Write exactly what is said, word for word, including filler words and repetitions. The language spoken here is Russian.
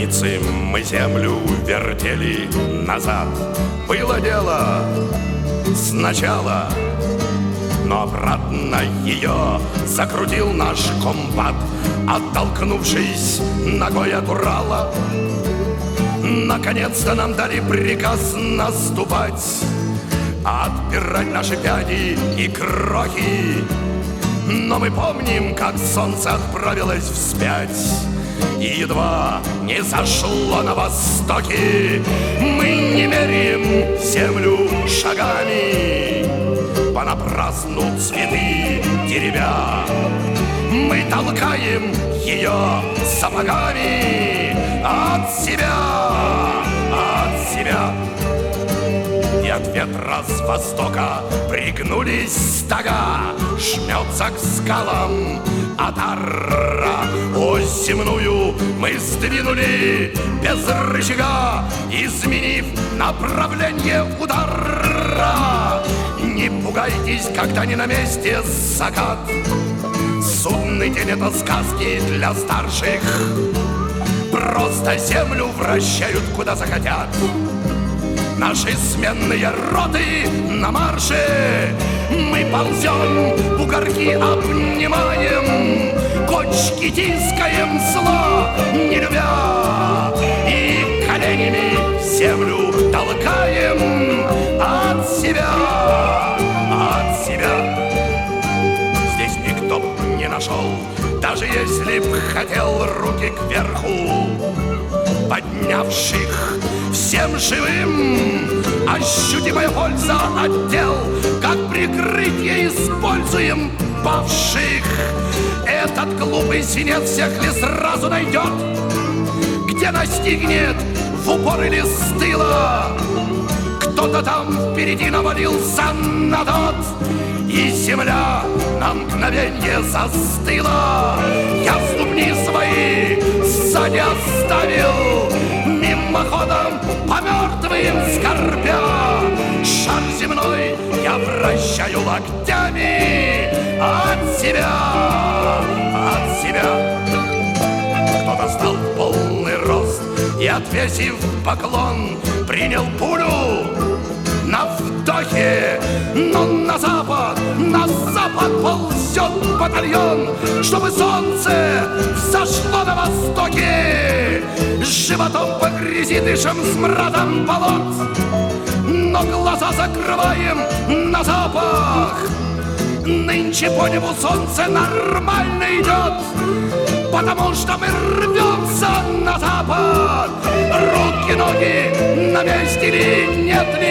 границы мы землю вертели назад. Было дело сначала, но обратно ее закрутил наш комбат, оттолкнувшись ногой от Урала. Наконец-то нам дали приказ наступать, отбирать наши пяди и крохи. Но мы помним, как солнце отправилось вспять, и едва не зашло на востоке. Мы не меряем землю шагами, понапрасну цветы теребя. Мы толкаем ее сапогами от себя, от себя. И от ветра с востока пригнулись стога, жмется к скалам отара. Ось земную мы сдвинули без рычага, изменив направление удара. Не пугайтесь, когда не на месте закат. Судный день — это сказки для старших, просто землю вращают куда захотят. Наши сменные роты на марше, мы ползем, бугорки обнимаем, кочки тискаем, зло не любя, и коленями землю толкаем от себя, от себя. Здесь никто б не нашел, даже если б хотел, руки кверху поднявших всем живым. Ощутимая польза от дел, как прикрытие используем павших. Этот глупый синец всех ли сразу найдет, где настигнет в упор или с тыла? Кто-то там впереди навалился на тот, и земля на мгновенье застыла. Я ступни свои сзади оставил, мимоходом по мертвым скорбя. Шар земной я вращаю локтями от себя, от себя. Кто-то стал в полный рост и, отвесив поклон, принял пулю на вдохе. Но на запад, на запад ползет батальон, чтобы солнце взошло на востоке. Животом по грязи дышим смрадом болот, но глаза закрываем на запах. Нынче по небу солнце нормально идет, потому что мы рвемся на запад. Руки, ноги на месте или нет?